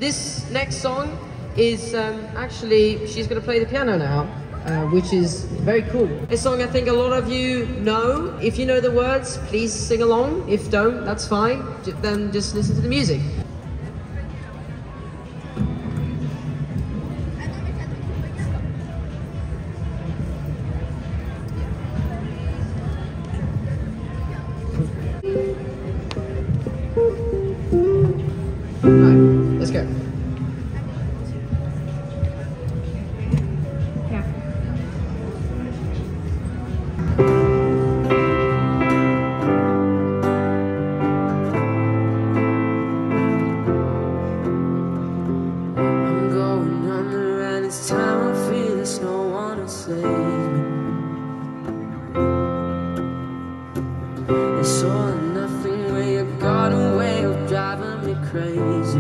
This next song is actually, she's going to play the piano now, which is very cool. A song I think a lot of you know. If you know the words, please sing along. If don't, that's fine. Then just listen to the music. Alright, let's go. I'm going under and it's time I feel there's no one to save me. It's all or nothing where you got a way of driving me crazy.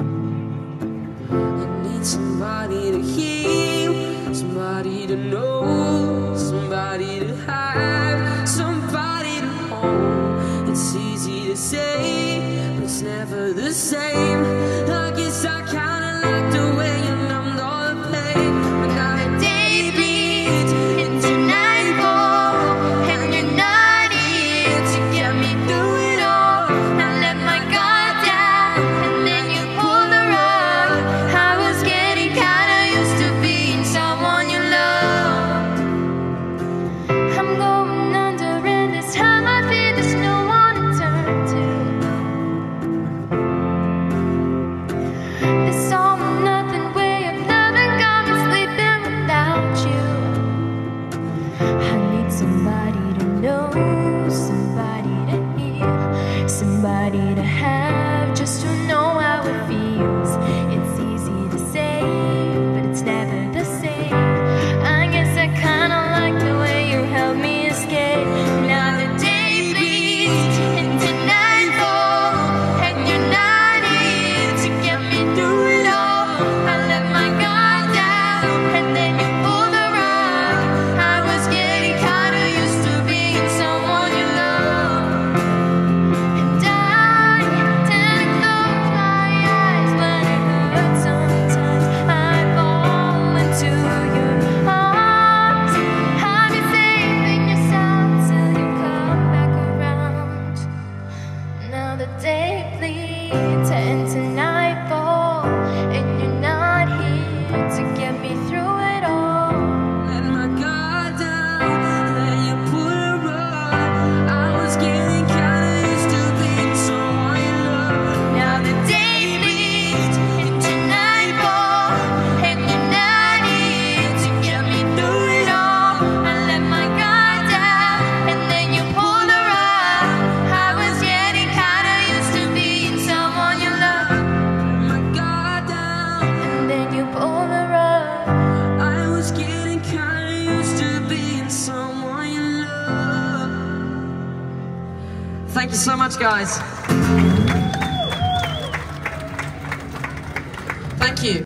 I need somebody to heal, somebody to know, somebody to have, somebody to hold. It's easy to say, but it's never the same. I guess I kinda like the way you numbed all the pain. But now the day bleeds into nightfall, and you're not here to get me through it all. I let my guard down, and then you pulled the rug. I was getting kinda used to being someone you love. I'm going under, and this time I feel there's no one to turn to. This all or nothing way of loving got me sleeping without you. I need somebody to know, somebody to hear, somebody to have, just to know how it feels. It's easy to say, but it's never the same. I guess I kinda like the way you help me escape. Now the day bleeds into nightfall, and you're not here to get me through it all. I let my guard down, and then you pulled the rug. I was getting kinda used to being someone you love. And I tend to close my eyes when it hurts sometimes. I fall into your arms. I'll be safe in your sound till you come back around. Now the day bleeds into nightfall, and you're not here to get me through it all. Let my guard down, let you pull the rug. I was getting kinda used to being someone you love. Now the day bleeds into nightfall, and you're not here to get me through it all. I let my guard down, and then you pulled the rug. I was getting kinda used to being someone you love. Let my guard down, and then you pulled the rug. I was getting kinda used to being someone you love. Thank you so much, guys. Thank you.